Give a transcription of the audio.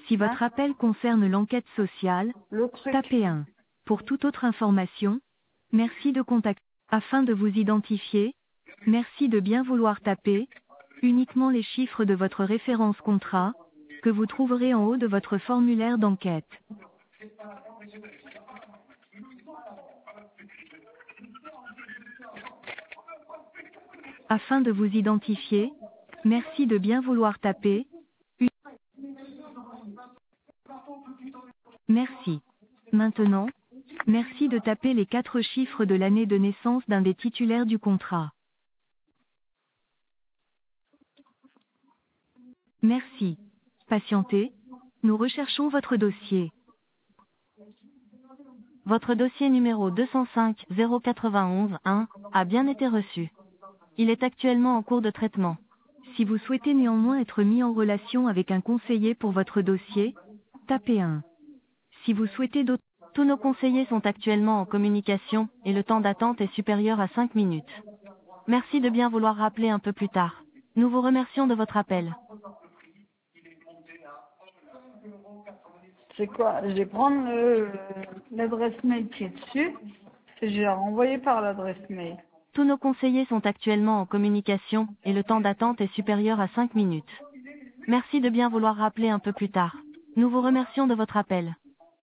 Si Hein? votre appel concerne l'enquête sociale, Le truc. tapez 1. Pour toute autre information, merci de contacter. Afin de vous identifier, merci de bien vouloir taper uniquement les chiffres de votre référence contrat, que vous trouverez en haut de votre formulaire d'enquête. Afin de vous identifier, merci de bien vouloir taper. Merci. Maintenant, merci de taper les 4 chiffres de l'année de naissance d'un des titulaires du contrat. Merci. Patientez, nous recherchons votre dossier. Votre dossier numéro 205 091 1 a bien été reçu. Il est actuellement en cours de traitement. Si vous souhaitez néanmoins être mis en relation avec un conseiller pour votre dossier, tapez 1. Si vous souhaitez d'autres, tous nos conseillers sont actuellement en communication et le temps d'attente est supérieur à 5 minutes. Merci de bien vouloir rappeler un peu plus tard. Nous vous remercions de votre appel. C'est quoi? Je vais prendre l'adresse mail qui est dessus. Et je vais la renvoyer par l'adresse mail. Tous nos conseillers sont actuellement en communication et le temps d'attente est supérieur à 5 minutes. Merci de bien vouloir rappeler un peu plus tard. Nous vous remercions de votre appel.